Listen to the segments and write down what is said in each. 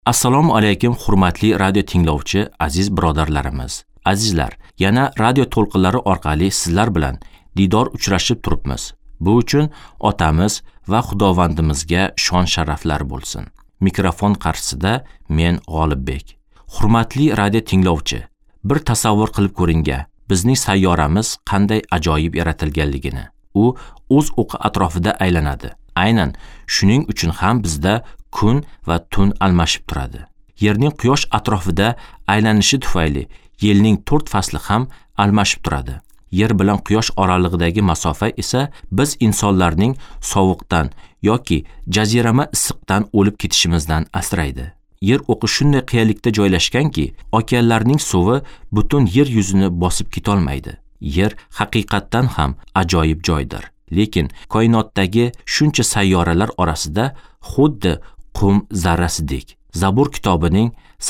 Assalomu alaykum, hurmatli radio tinglovchi aziz birodarlarimiz. Azizlar, yana radio to'lqinlari orqali sizlar bilan diydor uchrashib turibmiz. Bu uchun otamiz va Xudovandimizga shon sharaflar bo'lsin. Mikrofon qarshisida men G'olibbek. Hurmatli radio tinglovchi, bir tasavvur qilib ko'ringa, bizning sayyoramiz qanday ajoyib yaratilganligini. U o'z o'qi atrofida aylanadi. Aynan shuning uchun ham bizda kun va tun almashib turadi. Yerning quyosh atrofida aylanishi tufayli yilning 4 fasli ham almashib turadi. Yer bilan quyosh oralig'idagi masofa esa biz insonlarning sovuqdan yoki jazirama issiqdan o'lib ketishimizdan asraydi. Yer o'qi shunday qiyalikda joylashganki, okeanlarning suvi butun yer yuzini bosib ketolmaydi. Yer haqiqatdan ham ajoyib joydir. Lekin koinotdagi shuncha sayyoralar orasida xuddi qum zarrasidek. Zabur kitobining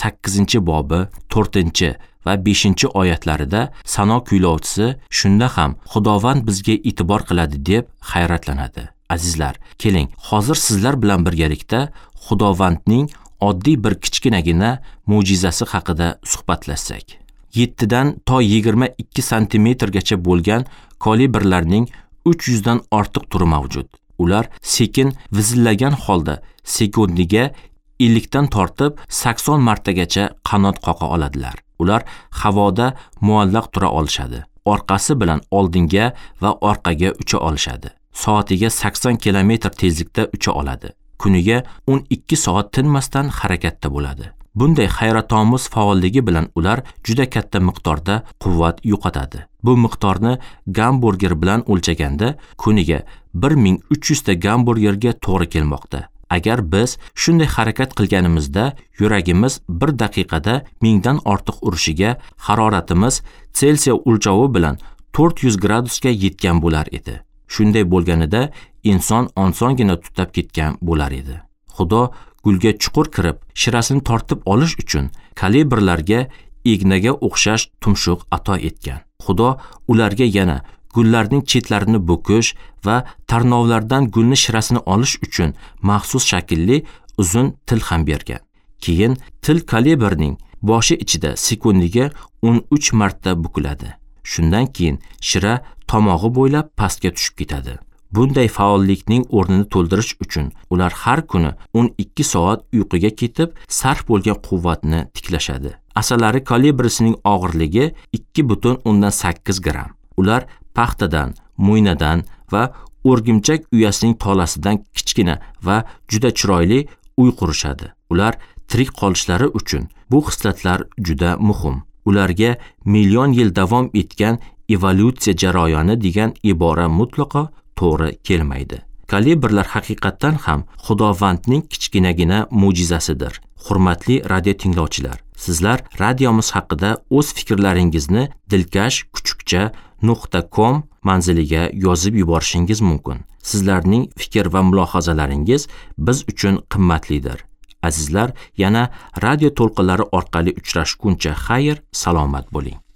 8-bobi 4 va 5-oyatlarida Sano kuylovchisi shunda ham Xudovand bizga e'tibor qiladi deb hayratlanadi. Azizlar, keling, hozir sizlar bilan birgalikda Xudovandning oddiy bir kichkinagina mo'jizasi haqida suhbatlashsak. 7 dan to 22 santimetrgacha bo'lgan kalibrlarning 300 dan ortiq turi mavjud. Ular sekin vizillagan holda sekundiga 50 dan tortib 80 martagacha qanot qoqa oladilar. Ular havoda muallaq tura olishadi. Orqasi bilan oldinga va orqaga ucha olishadi. Soatiga 80 kilometr tezlikda ucha oladi. Kuniga 12 soat tinmasdan harakatda bo'ladi. Bunday hayratomuz faolligi bilan ular juda katta miqdorda quvvat yo'qotadi. Bu miqdorni gamburger bilan o'lchaganda kuniga 1300 ta gamburgerga to'g'ri kelmoqda. Agar biz shunday harakat qilganimizda yuragimiz bir daqiqada 1000 dan ortiq urishiga, haroratimiz Selsiya o'lchovi bilan 400 gradusga yetgan bo'lar edi. Shunday bo'lganida inson osongina tutab ketgan bo'lar edi. Xudo gulga chuqur kirib, shirasini tortib olish uchun kalibrlarga ignaga o'xshash tumshuq ato etgan. Xudo ularga yana gullarning chetlarini bo'kish va tarnovlardan gulni shirasini olish uchun maxsus shaklli uzun til ham bergan. Keyin til kalibrning boshi ichida sekundiga 13 marta bukiladi. Shundan keyin shira tomog'i bo'ylab pastga tushib ketadi. Bunday faollikning o'rnini to'ldirish uchun ular har kuni 12 soat uyquga ketib, sarf bo'lgan quvvatni tiklashadi. Asalari kalibrisining og'irligi 2,8 gram. Ular paxtadan, mo'ynadan va o'rgimchak uyasining tolasidan kichkina va juda chiroyli uy qurishadi. Ular tirik qolishlari uchun bu xislatlar juda muhim. Ularga million yil davom etgan evolyutsiya jarayoni degan ibora mutlaqo to'g'ri kelmaydi. Kalibrlar haqiqatdan ham Xudovandning kichkinagina mo'jizasidir. Hurmatli radio tinglovchilar, sizlar radiomiz haqida o'z fikrlaringizni dilkash-kuchukcha.com manziliga yozib yuborishingiz mumkin. Sizlarning fikr va mulohazalaringiz biz uchun qimmatlidir. Azizlar, yana radio to'lqinlari orqali uchrashguncha xayr, salomat bo'ling.